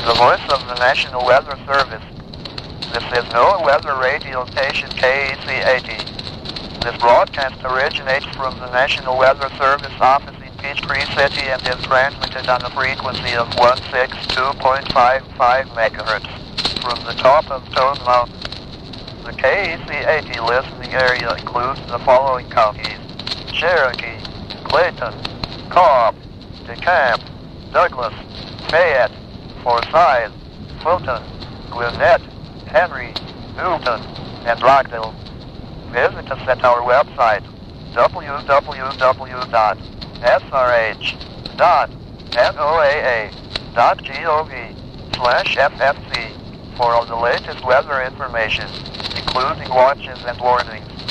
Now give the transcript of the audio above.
The voice of the National Weather Service. This is NOAA Weather Radio Station KEC-80. This broadcast originates from the National Weather Service office in Peachtree City and is transmitted on a frequency of 162.55 megahertz from the top of Stone Mountain. The KEC-80 listening area includes the following counties: Cherokee, Clayton, Cobb, DeKalb, Douglas, Fayette, Forsyth, Fulton, Gwinnett, Henry, Newton, and Rockville. Visit us at our website, www.srh.noaa.gov/ffc for all the latest weather information, including watches and warnings.